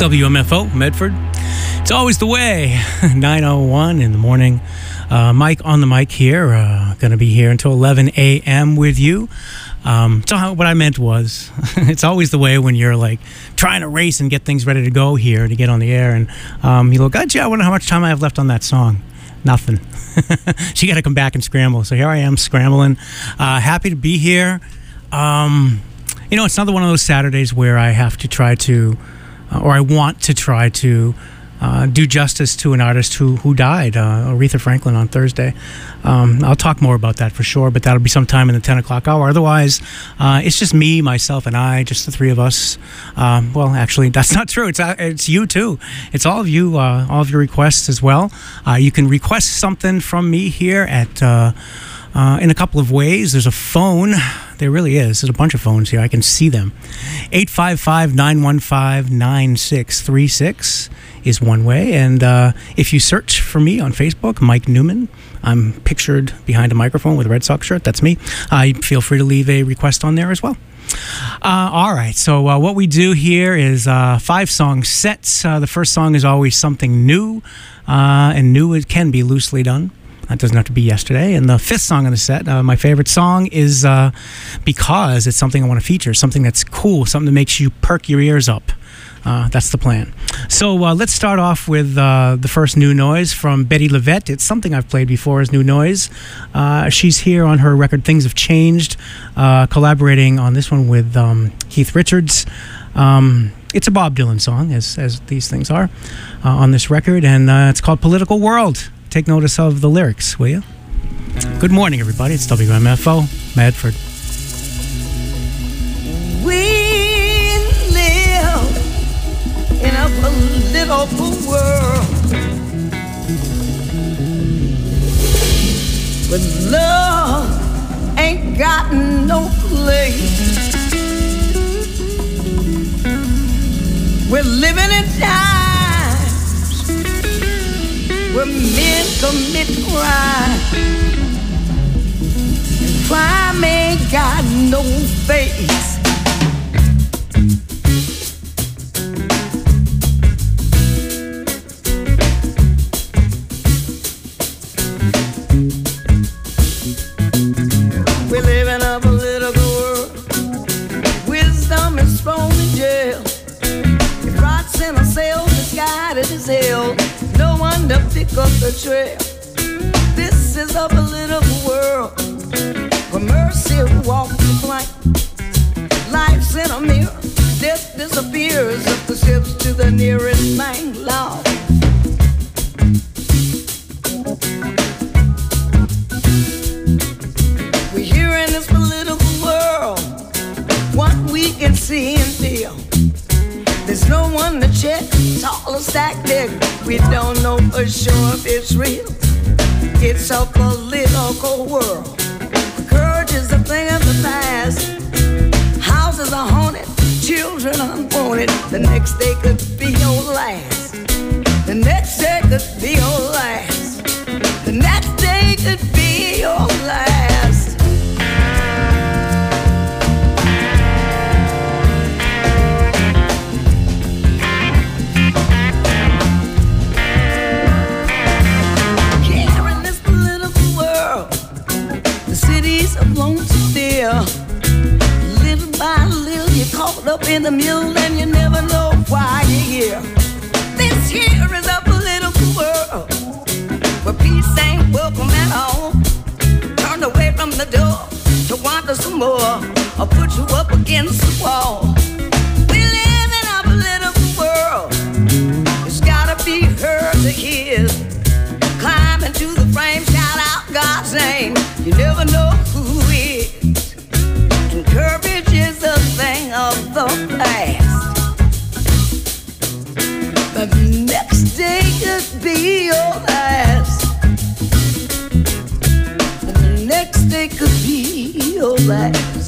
WMFO, Medford. It's always the way. 9:01 in the morning. Mike on the mic here. Going to be here until 11 a.m. with you. What I meant was, it's always the way when you're like trying to race and get things ready to go here to get on the air. And you look, gee, I wonder how much time I have left on that song. Nothing. So you got to come back and scramble. So here I am scrambling. Happy to be here. It's another one of those Saturdays where I have to try to, or I want to try to do justice to an artist who died, Aretha Franklin, on Thursday. I'll talk more about that for sure, but that'll be sometime in the 10 o'clock hour. Otherwise, it's just me, myself, and I, just the three of us. Well, actually, that's not true. It's you, too. It's all of you, all of your requests as well. You can request something from me here at... in a couple of ways. There's a phone. There really is. There's a bunch of phones here. I can see them. 855-915-9636 is one way. And if you search for me on Facebook, Mike Newman, I'm pictured behind a microphone with a Red Sox shirt. That's me. Feel free to leave a request on there as well. All right. So what we do here is 5-song sets. The first song is always something new. And new it can be loosely done. It doesn't have to be yesterday. And the 5th song on the set, my favorite song, is because it's something I want to feature, something that's cool, something that makes you perk your ears up. That's the plan. So let's start off with the first new noise from Betty Levette. It's something I've played before as new noise. She's here on her record Things Have Changed, collaborating on this one with Keith Richards. It's a Bob Dylan song, as these things are, on this record, and it's called Political World. Take notice of the lyrics, will you? Good morning, everybody. It's WMFO, Medford. We live in a political world, but love ain't got no place. We're living in times where men commit crime, and crime ain't got no face. We live in a political world. Wisdom is thrown in jail. If God's in a cell, misguided as hell. No one to pick up the trail. This is a political world where mercy walks the plank. Life's in a mirror. Death disappears up the steps to the nearest bank law. We're here in this political world. What we can see and feel. There's no one to check, tall or stack deck. We don't know for sure if it's real. It's a political world. Courage is a thing of the past. Houses are haunted, children unwanted. The next day could be your last. The next day could be your last. The next day could be your last. Blown still. Little by little you're caught up in the mule and you never know why you're here. This here is a political world where peace ain't welcome at all. Turned away from the door to wander some more or put you up against the wall. We live in a political world. It's gotta be heard to hear. Climb into the frame, shout out God's name. You never know who is. And courage is a thing of the past. The next day could be your last. The next day could be your last.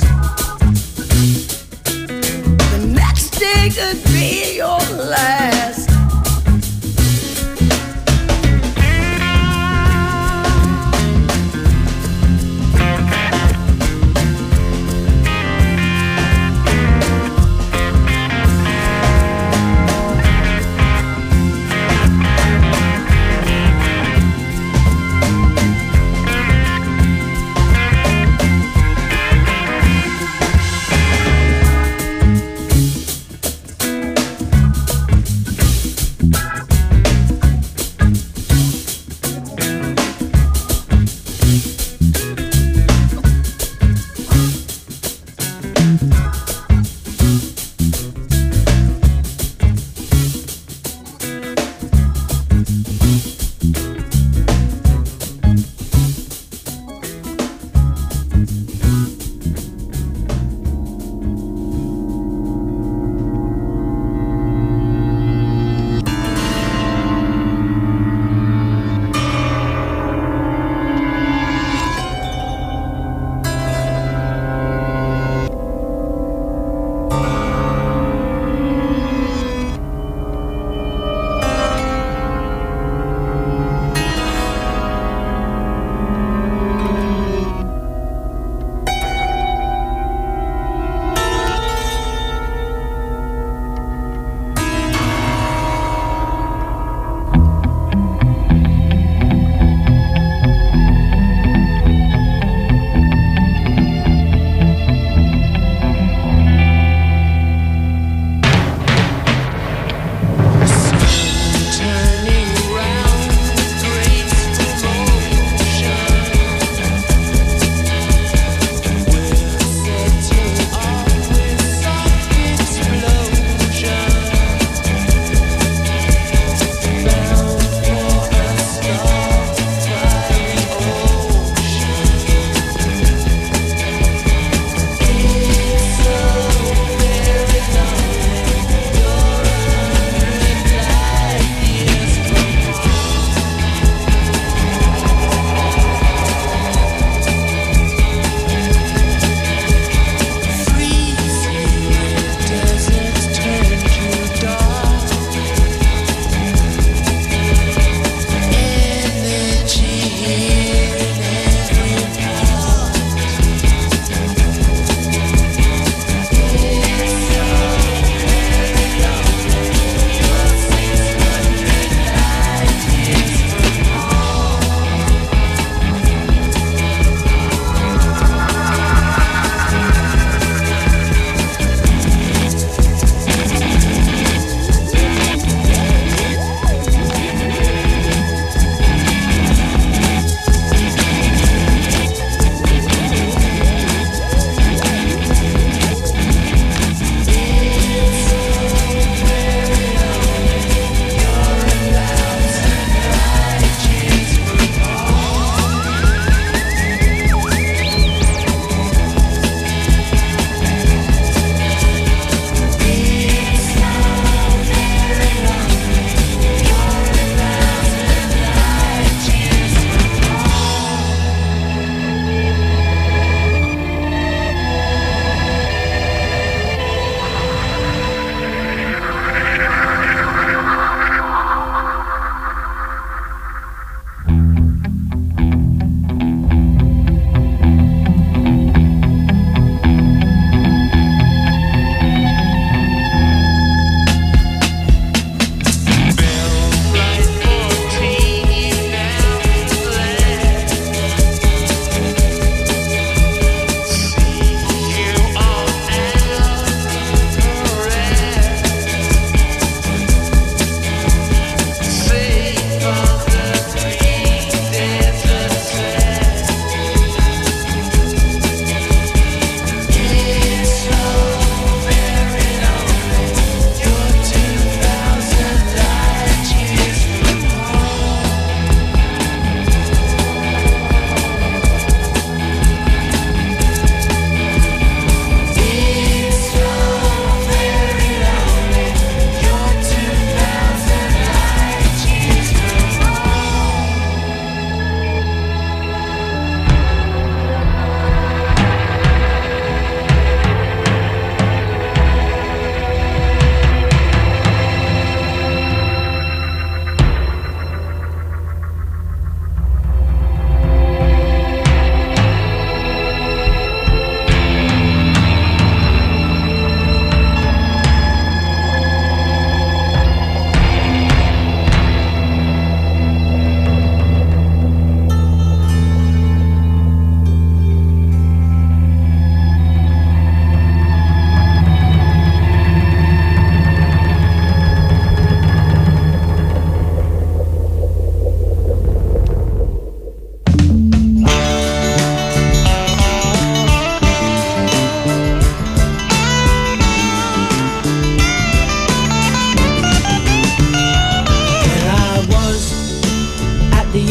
The next day could be your last.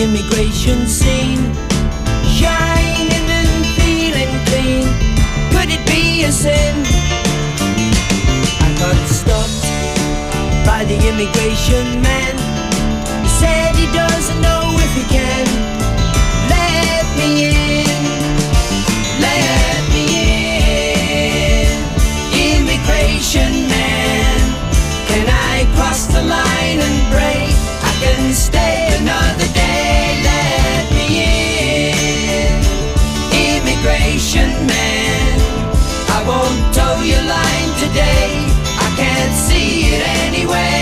immigration scene, shining and feeling clean. Could it be a sin? I got stopped by the immigration man. He said he doesn't know if he can let me in, let me in. Immigration man, can I cross the line and break? I can stay another day, let me in. Immigration man, I won't toe your line today, I can't see it anyway.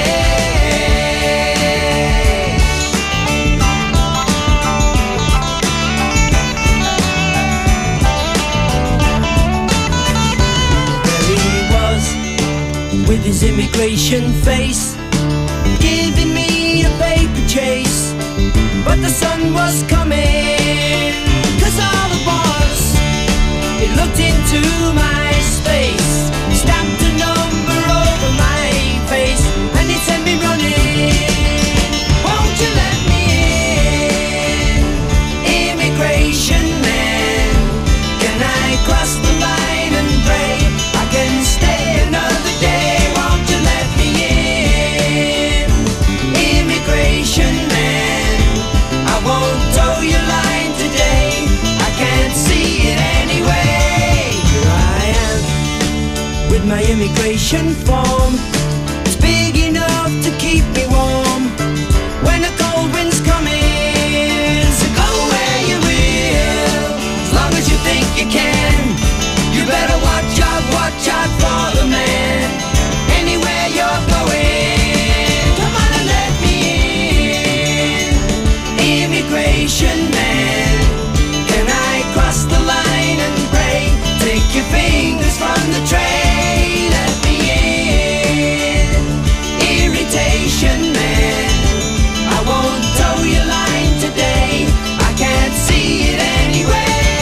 There he was, with his immigration face, giving me a paper chase. But the sun was coming, 'cause all it was, it looked into my space, stamped a number over my face, and it sent me running. Won't you let me in? Immigration man, can I cross the line and pray? I can stay another day. Won't you let me in? Immigration man, I won't toe your line today, I can't see it anyway. Here I am, with my immigration form. It's big enough to keep me warm when a cold wind's coming. So go where you will, as long as you think you can. You better watch out for the man, anywhere you're going. Come on and let me in. Immigration man, can I cross the line and pray? Take your fingers from the tray, let me in. Irritation man, I won't toe your line today, I can't see it anyway.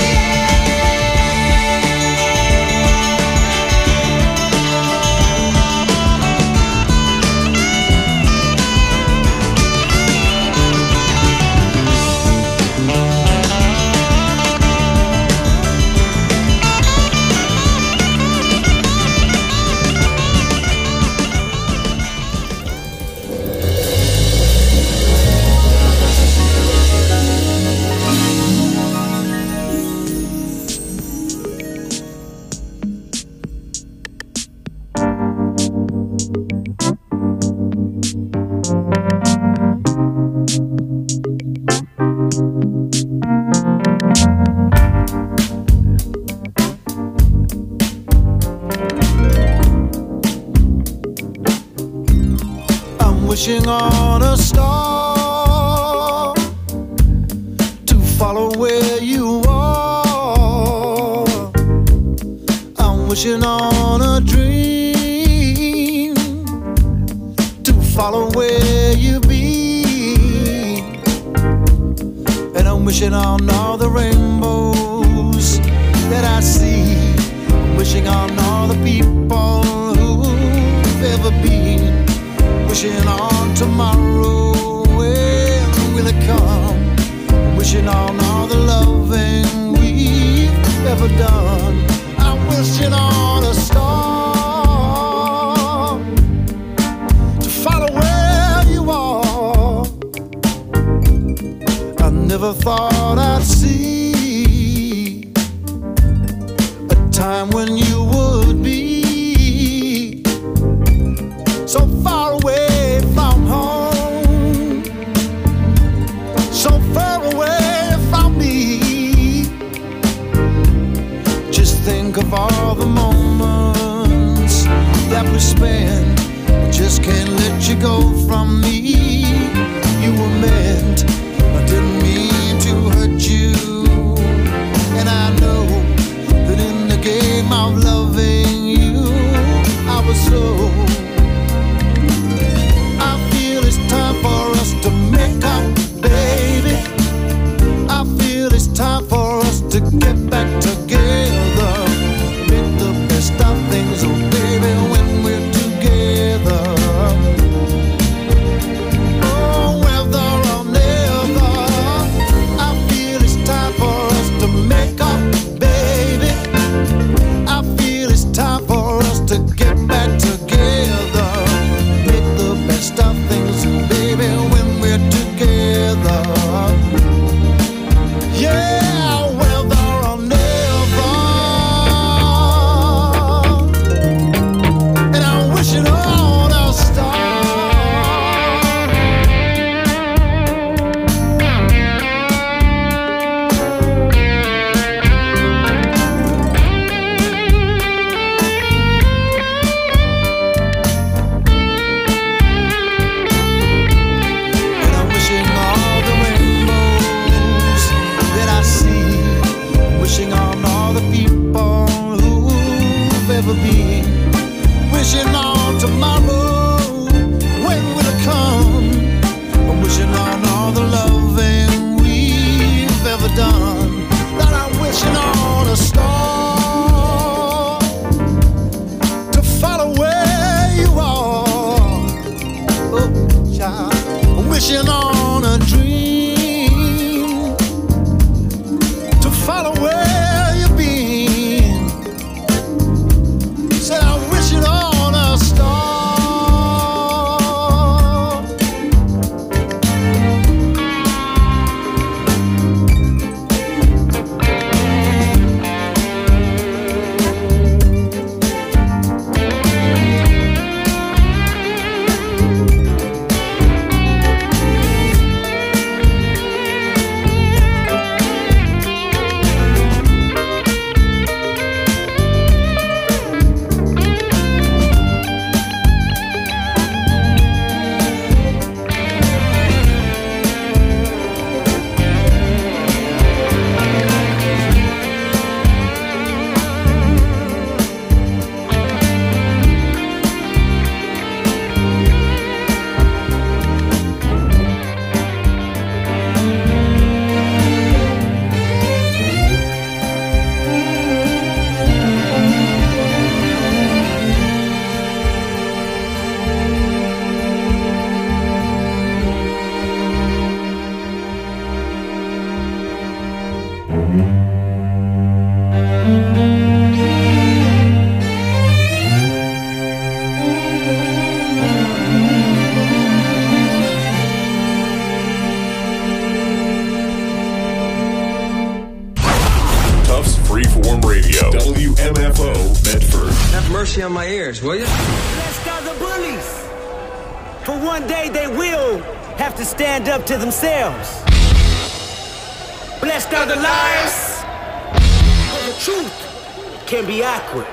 Wishing on a star to follow where you are. I'm wishing on a dream to follow where you be. And I'm wishing on all the rainbows that I see. I'm wishing on all the people who've ever been. Wishing on tomorrow, when will it come? Wishing on all the loving we've ever done. I'm wishing on a star to follow where you are. I never thought I'd see a time when you would be so far away from home, so far away from me. Just think of all the moments that we spent. I just can't let you go from me. You were meant, I didn't mean to hurt you. And I know that in the game of love, wishing on a dream to follow where you've been. Said I'm wishing on a star. On my ears, will you? Blessed are the bullies, for one day they will have to stand up to themselves. Blessed are the liars, for the truth can be awkward.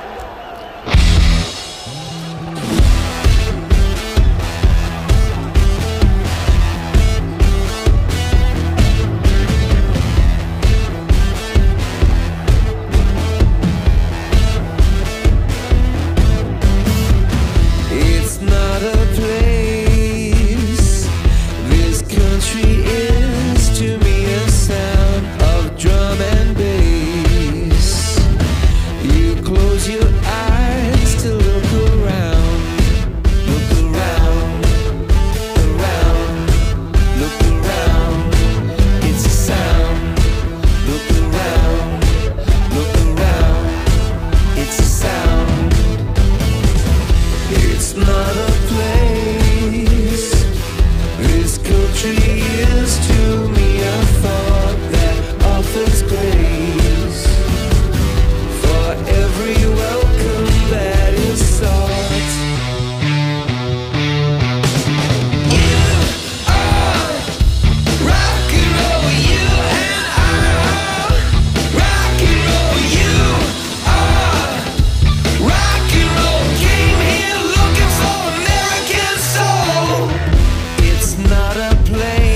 It's not a place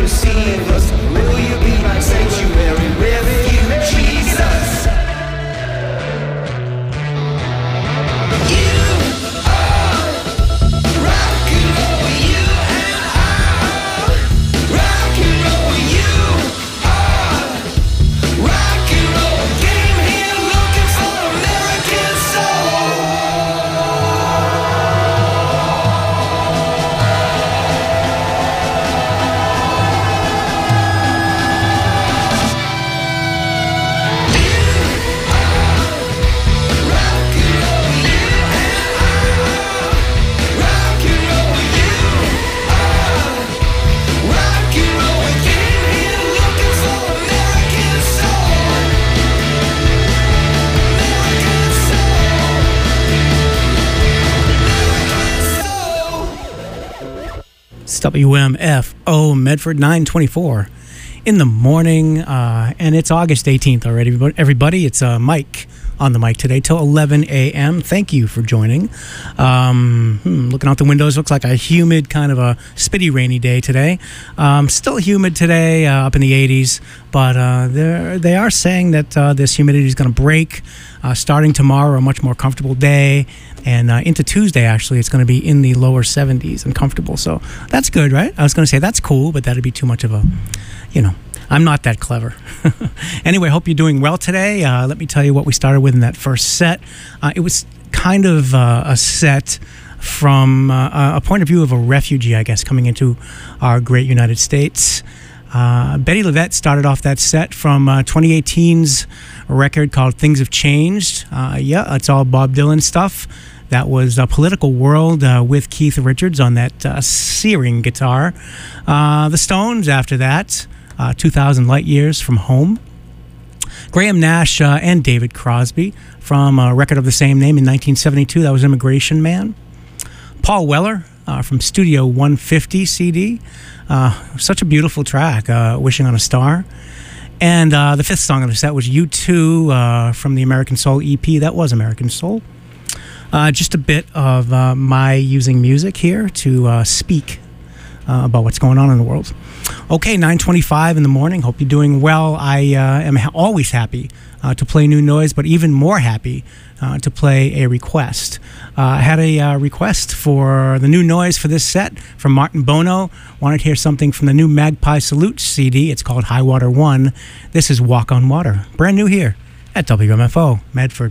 receive us? Will you be my sanctuary, refuge, Jesus? You are rock and roll, you and I. Rock and roll, you are rock and roll. Came here looking for American soul. It's WMFO Medford 924 in the morning, and it's August 18th already. Everybody, it's Mike on the mic today till 11 a.m. Thank you for joining. Looking out the windows, looks like a humid, kind of a spitty, rainy day today. Still humid today, up in the 80s, but they are saying that this humidity is going to break starting tomorrow, a much more comfortable day. And into Tuesday, actually, it's going to be in the lower 70s and comfortable. So that's good, right? I was going to say that's cool, but that'd be too much of a, I'm not that clever. Anyway, hope you're doing well today. Let me tell you what we started with in that first set. It was kind of a set from a point of view of a refugee, I guess, coming into our great United States. Betty LaVette started off that set from 2018's record called Things Have Changed. It's all Bob Dylan stuff. That was Political World with Keith Richards on that searing guitar. The Stones after that, 2,000 Light Years from Home. Graham Nash and David Crosby from a record of the same name in 1972. That was Immigration Man. Paul Weller from Studio 150 CD. Such a beautiful track, Wishing on a Star. And the fifth song of the set was U2 from the American Soul EP. That was American Soul. Just a bit of my using music here to speak about what's going on in the world. Okay, 9:25 in the morning. Hope you're doing well. I am always happy to play new noise, but even more happy to play a request. I had a request for the new noise for this set from Martin Bono. Wanted to hear something from the new Magpie Salute CD. It's called High Water 1. This is Walk on Water. Brand new here at WMFO Medford.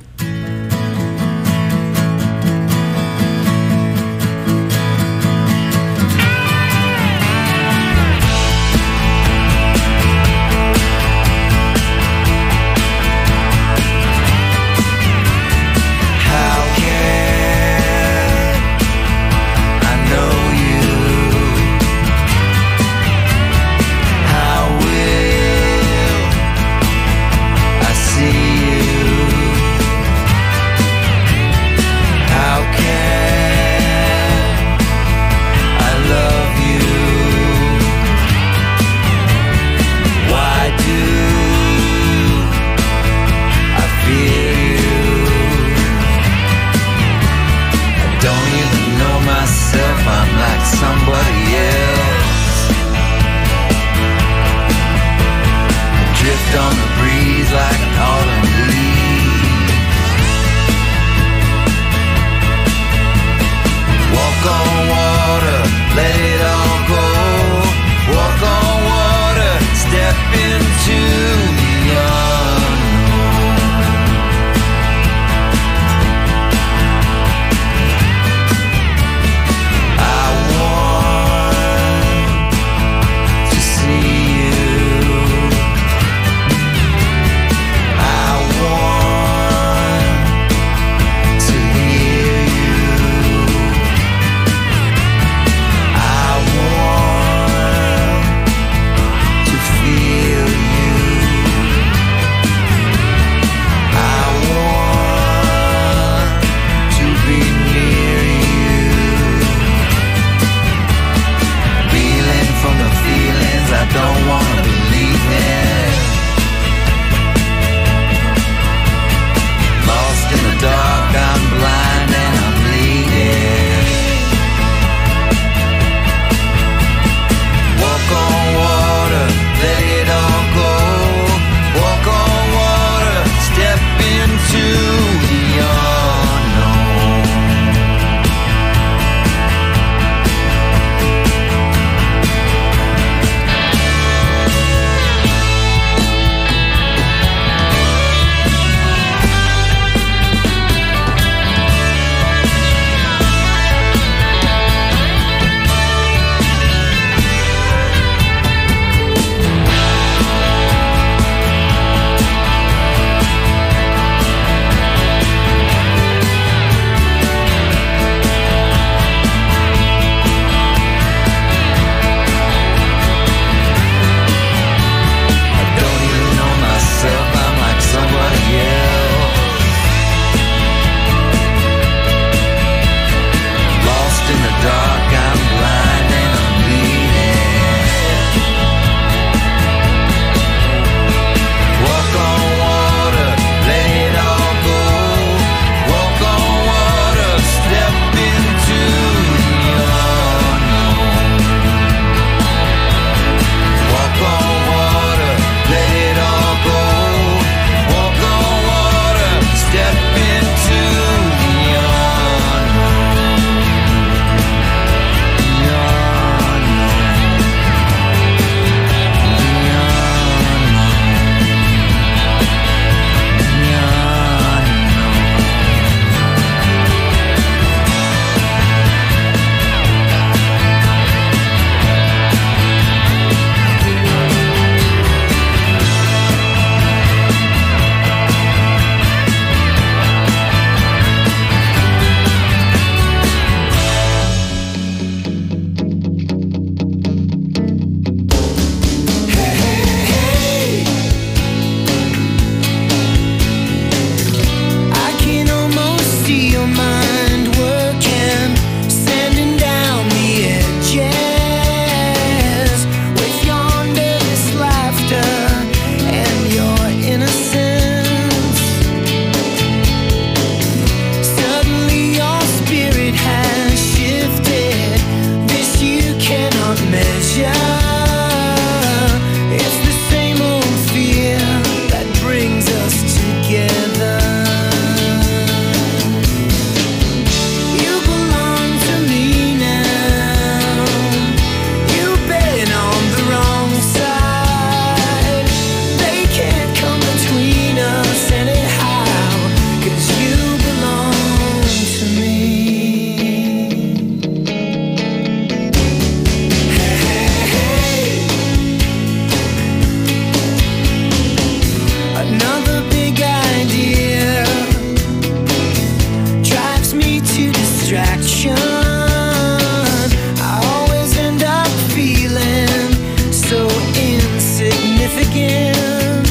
second.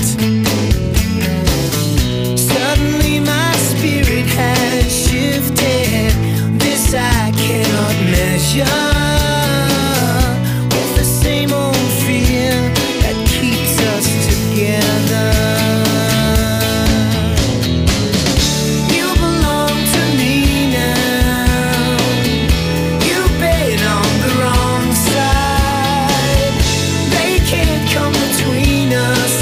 Suddenly my spirit has shifted. This I cannot measure. With the same old fear that keeps us together. You belong to me now. You've been on the wrong side. They can't come between us.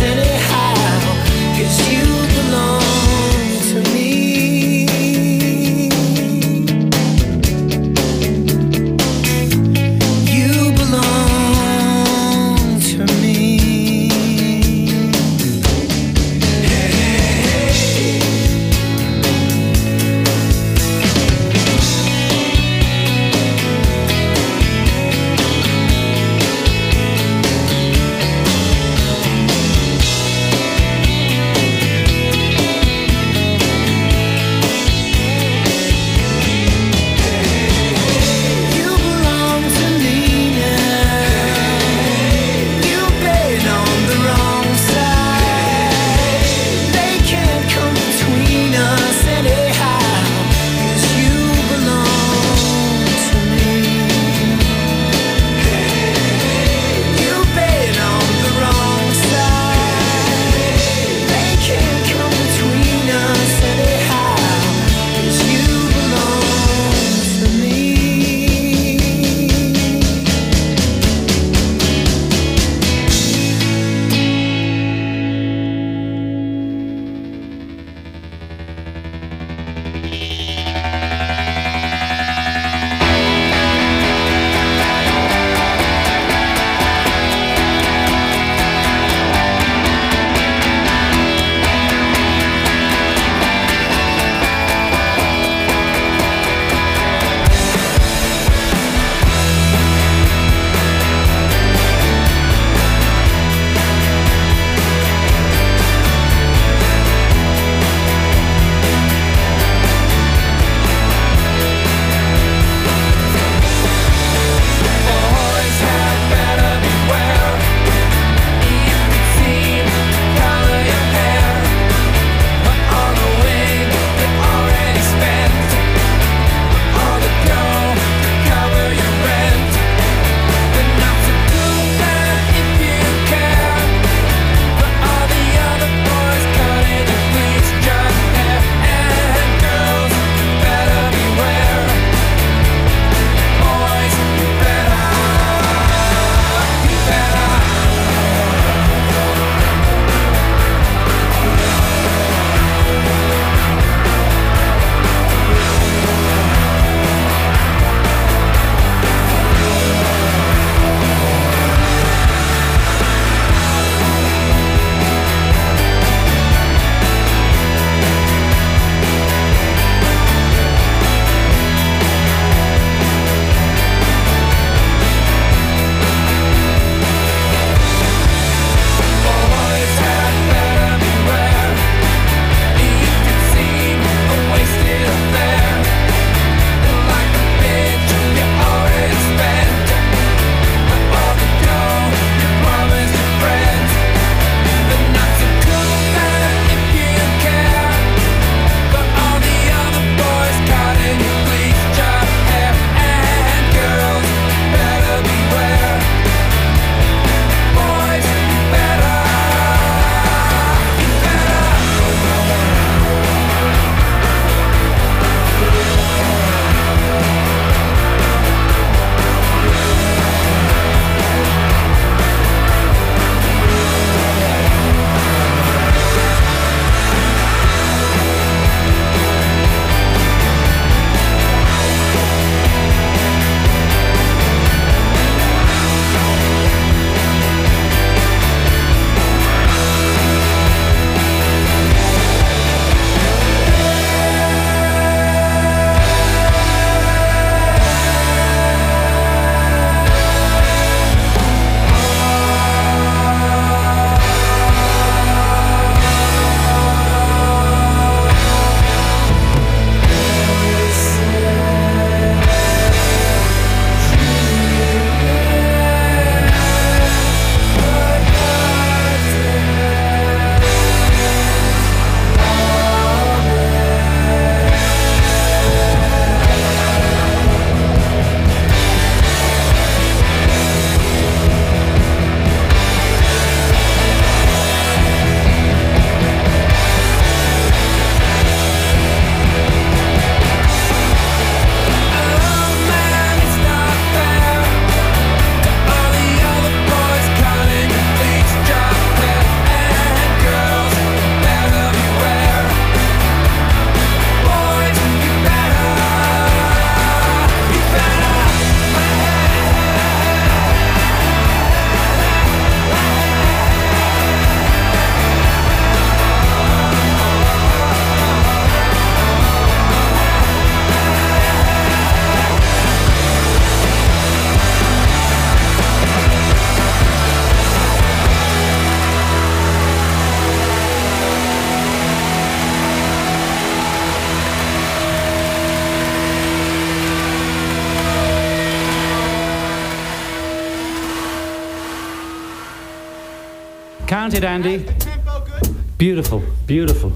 Count it, Andy. Beautiful, beautiful.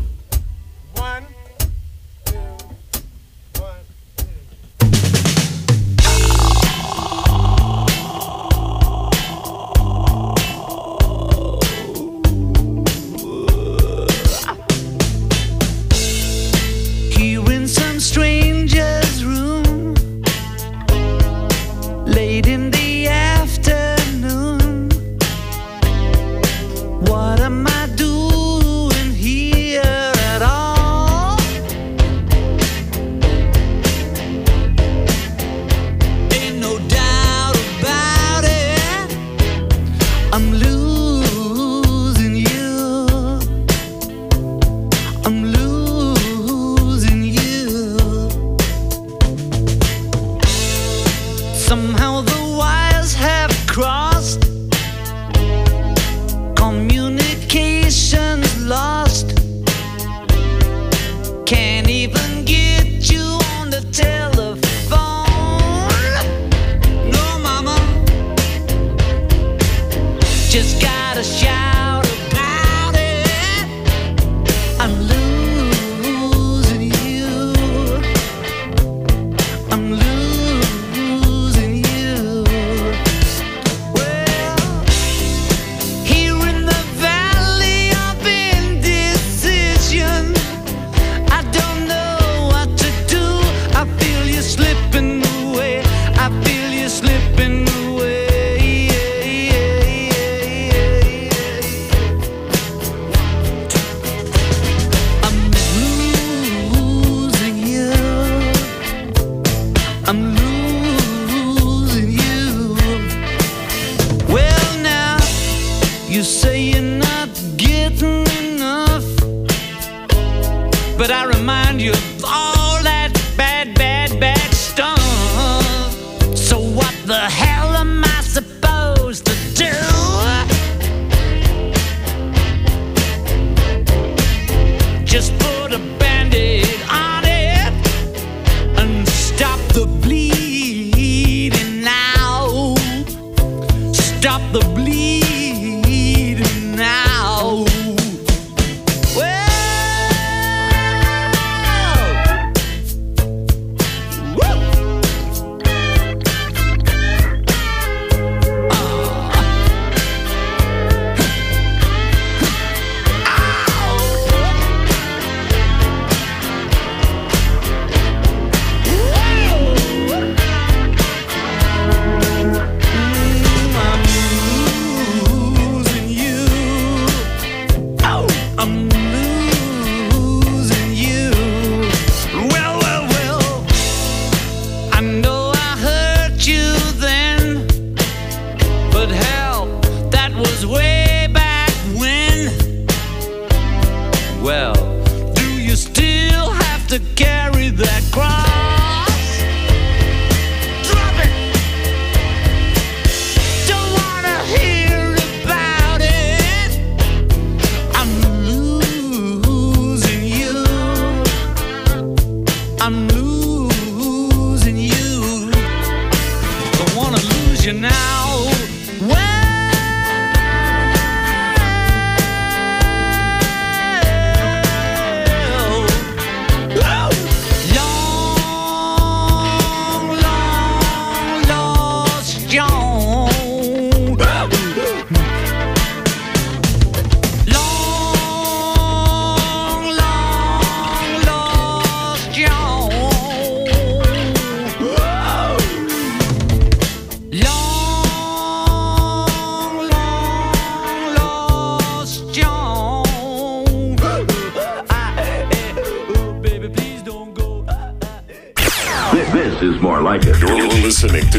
This is more like it. You're listening to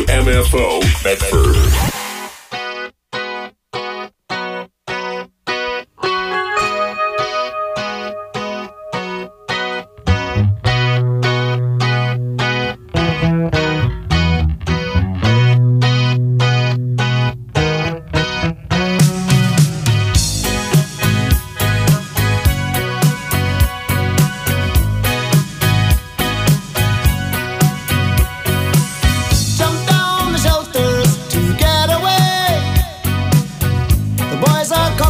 WMFO Medford. Jumped on the shoulders to get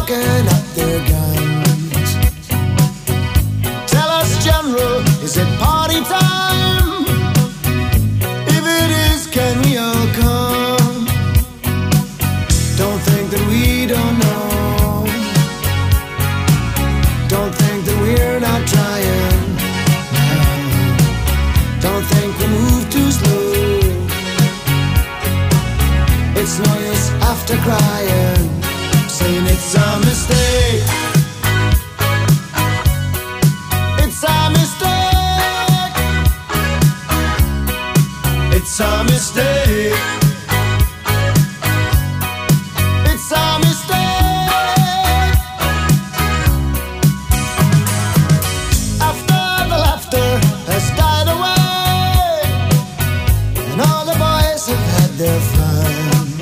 cocking up their guns. Tell us, General, is it party time? If it is, can we all come? Don't think that we don't know. Don't think that we're not trying. Don't think we move too slow. It's no use after crying, saying it's a mistake. It's a mistake. It's a mistake. It's a mistake. After the laughter has died away and all the boys have had their fun,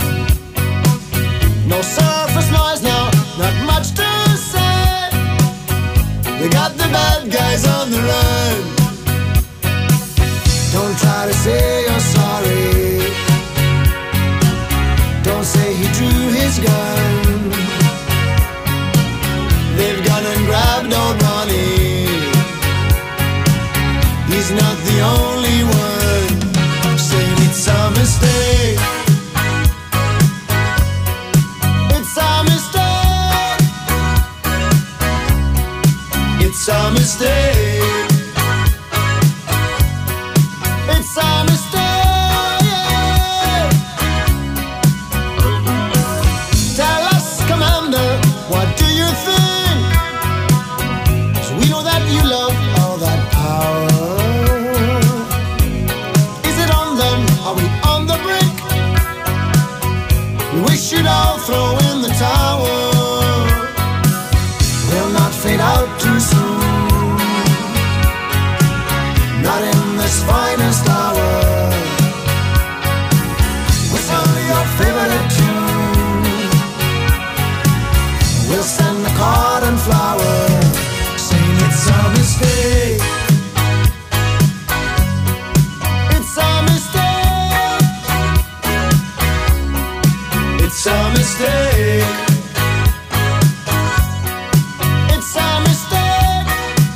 no surface noise now, not much to say. They got the bad guys on the run. Don't try to say you're sorry. Don't say he drew his gun. They've gone and grabbed old Ronnie. He's not the only one saying it's a mistake. It's a mistake. It's a mistake. It's a mistake. Tell us, Commander, what do you think? 'Cause we know that you love all that power. Is it on them? Are we on the brink? We should all throw in the towel. We'll not fade out too soon, not in this finest hour. What's only your favorite tune? We'll send the card and flower, saying it's a mistake. It's a mistake. It's a mistake. It's a mistake.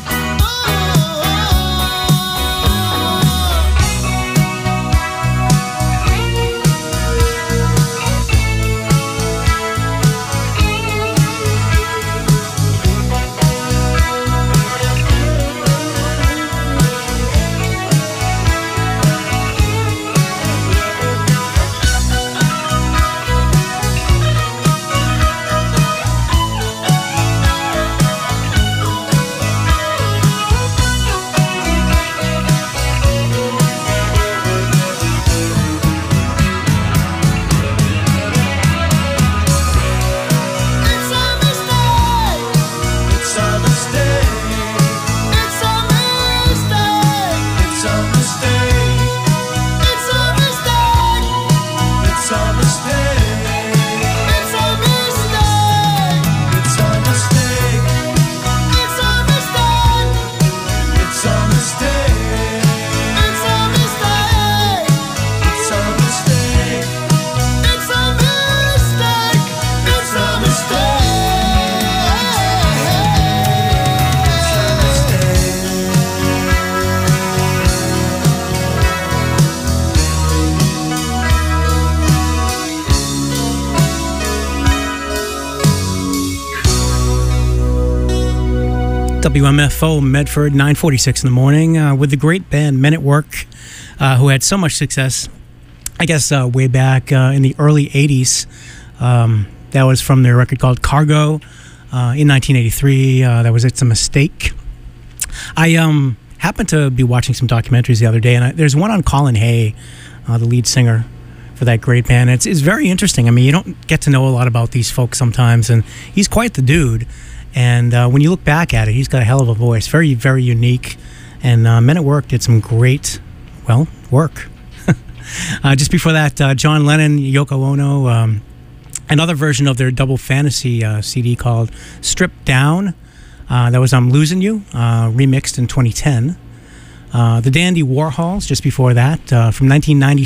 WMFO Medford, 9:46 in the morning, with the great band Men at Work, who had so much success, I guess, way back in the early 80s. That was from their record called Cargo in 1983. That was It's a Mistake. I happened to be watching some documentaries the other day, and there's one on Colin Hay, the lead singer for that great band. It's very interesting. I mean, you don't get to know a lot about these folks sometimes, and he's quite the dude. And when you look back at it, he's got a hell of a voice. Very, very unique. And Men at Work did some great, well, work. Just before that, John Lennon, Yoko Ono, another version of their Double Fantasy CD called Stripped Down. That was I'm Losing You, remixed in 2010. The Dandy Warhols, just before that, from 1997, ...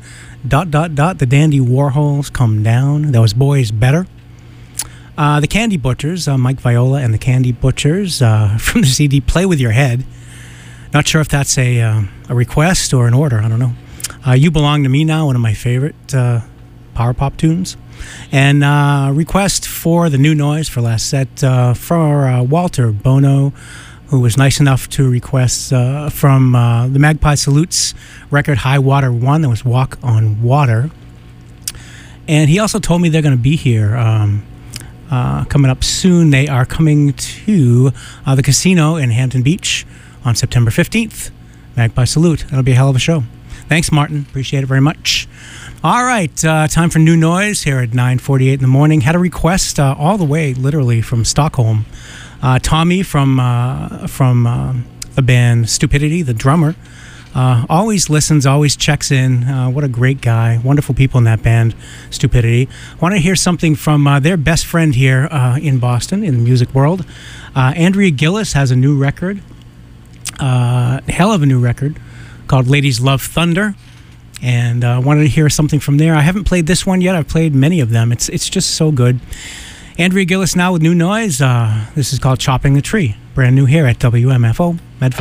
The Dandy Warhols, Come Down. That was Boys Better. The Candy Butchers, Mike Viola and the Candy Butchers from the CD Play With Your Head. Not sure if that's a request or an order, I don't know. You Belong to Me Now, one of my favorite power pop tunes. And request for the New Noise for last set for Walter Bono, who was nice enough to request from the Magpie Salutes record High Water 1, that was Walk on Water. And he also told me they're going to be here coming up soon. They are coming to the casino in Hampton Beach on September 15th. Magpie Salute. That'll be a hell of a show. Thanks, Martin. Appreciate it very much. All right, time for New Noise here at 9:48 in the morning. Had a request all the way, literally, from Stockholm. Tommy from the band Stupidity, the drummer, always listens, always checks in. What a great guy. Wonderful people in that band, Stupidity. Want to hear something from their best friend here in Boston, in the music world. Andrea Gillis has a new record, hell of a new record, called Ladies Love Thunder. And wanted to hear something from there. I haven't played this one yet. I've played many of them. It's just so good. Andrea Gillis now with New Noise. This is called Chopping the Tree. Brand new here at WMFO Medford.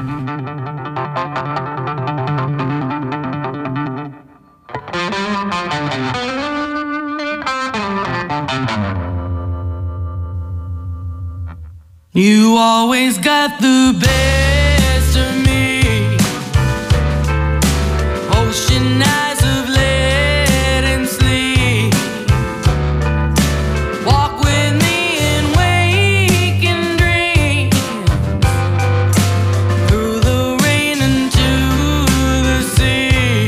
You always got the best of me. Ocean eyes of lead and sleep. Walk with me and wake and dream. Through the rain into the sea.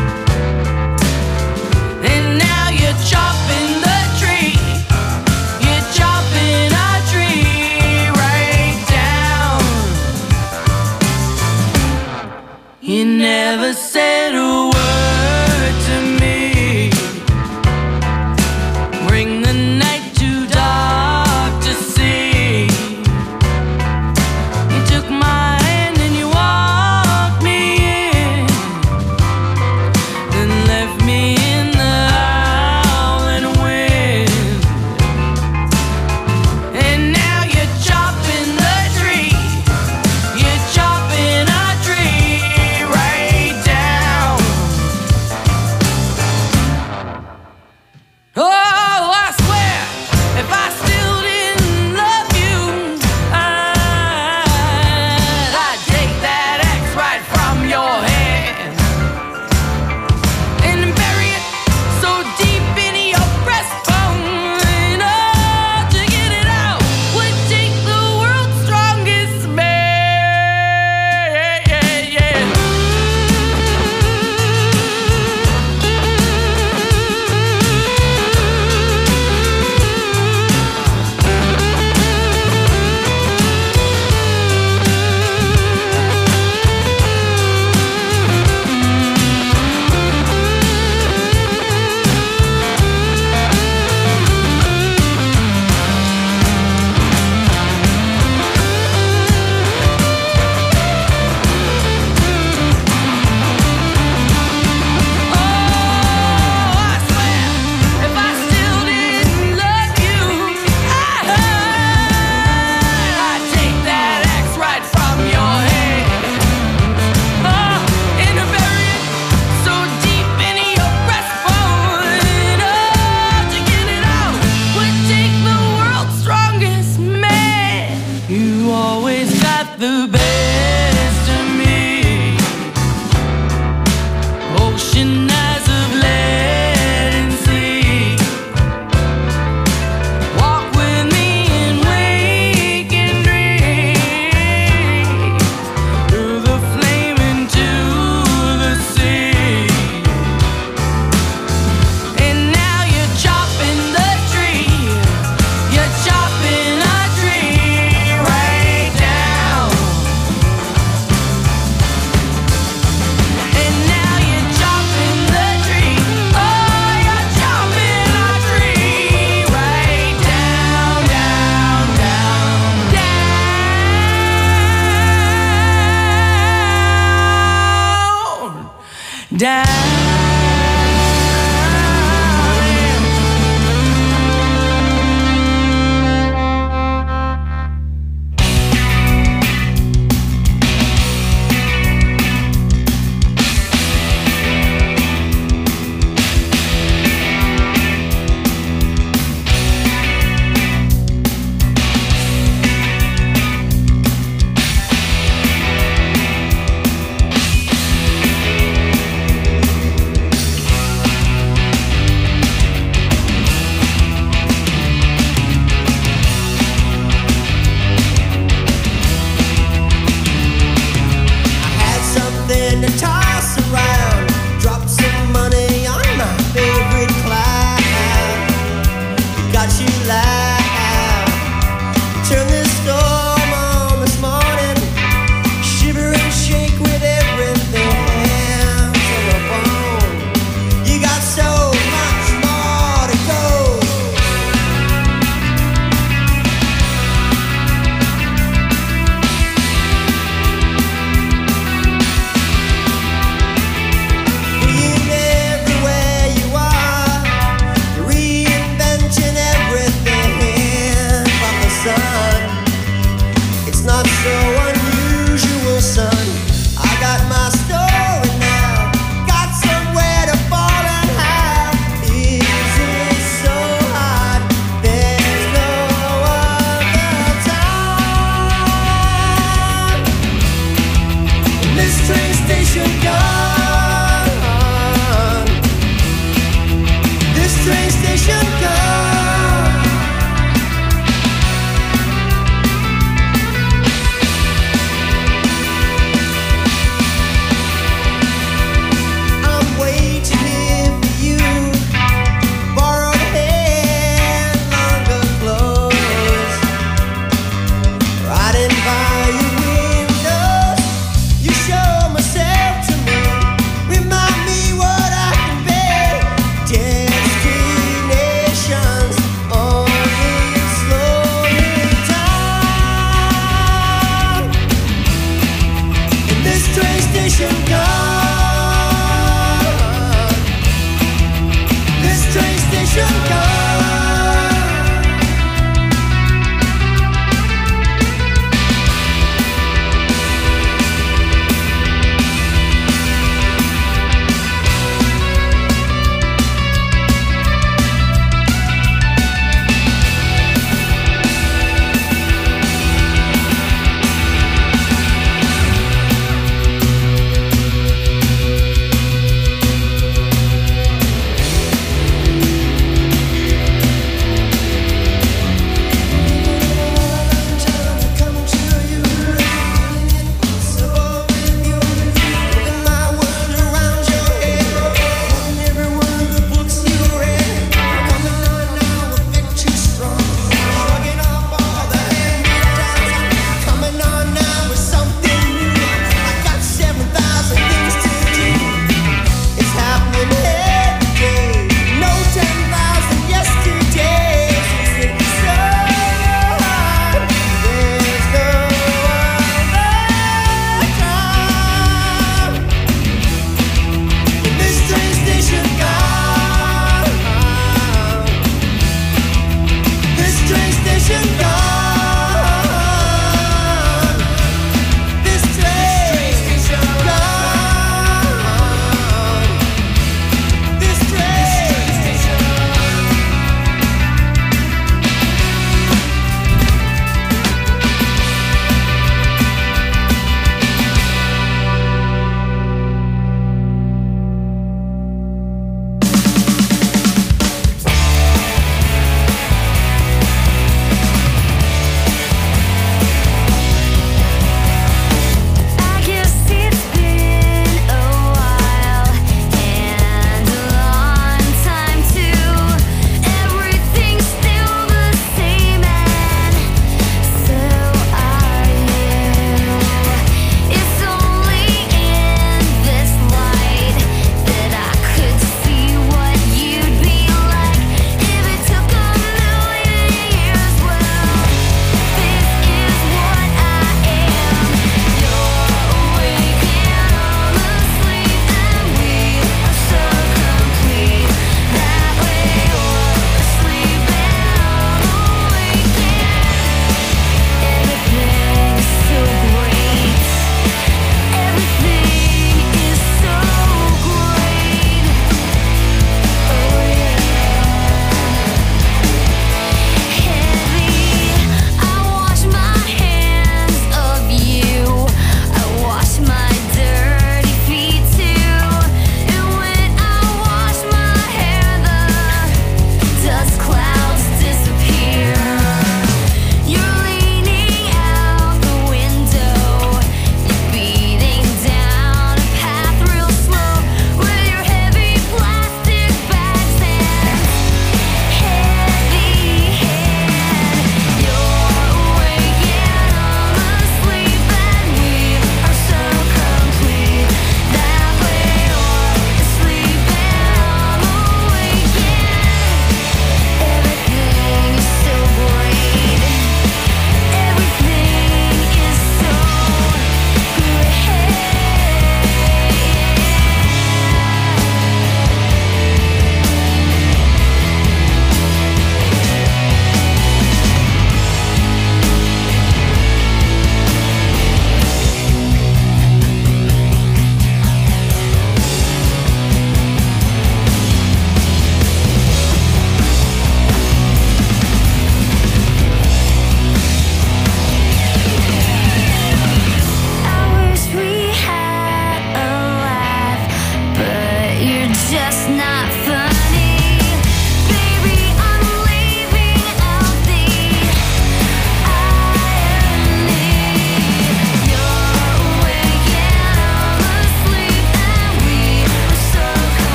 And now you're chopping the tree. You're chopping our tree right down. You never said a word to me. Bring the night too dark to see. You took my hand and you walked me in, then left me in the howling wind. And now you're chopping the tree. You're chopping our tree right down. Oh, I swear, if I still didn't love you, I'd take that axe right from your hand and bury it so deep in your breastbone. Oh, to get it out would take the world's strongest man. You always got the best of me. Ocean eyes of lead and sleep. Walk with me and wake and dream. Through the flame into the sea. And now you're chopping the tree. You're chopping our tree right down. And now you're chopping the tree. Oh, you're chopping our tree right down, down, down, down, down. got you laugh. Turn this